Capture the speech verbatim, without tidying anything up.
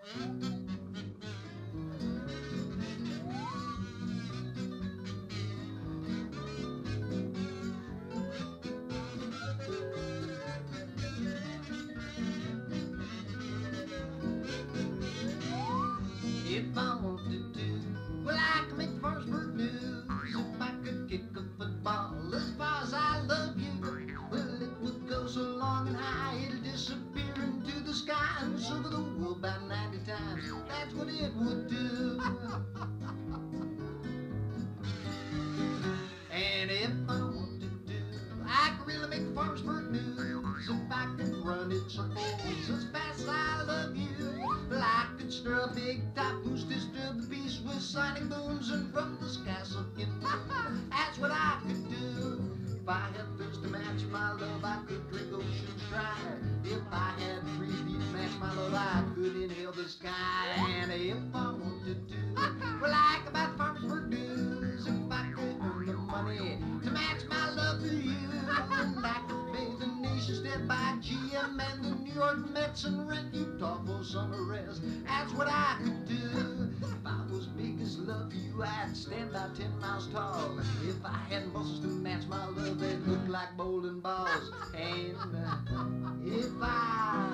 If I wanted to, well, I could make the Farmersburg News. If I could kick a football as far as I love you, well, it would go so long and high, it'll disappear into the sky and circle the world about ninety times. That's what it would do. And if I wanted to, I could really make the Farmersburg News. If I could run it circles as fast as I love you, well, I could stir a big typhoon, disturb the peace with sonic booms, and from the sky suck in. That's what I could do. If I had thirst to match my love, I could drink oceans dry. If I had three feet to match my love, I could inhale the sky. And if I wanted to, well, I could buy the Farmersburg News. If I could earn the money to match my love to you, and I could pay the nation's debt by G M and the New York Mets and rent Utah for summer rest. That's what I could do. If I was big as love for you, I'd stand about ten miles tall. If I had muscles to match my love, they'd look like bowling balls. And uh, if I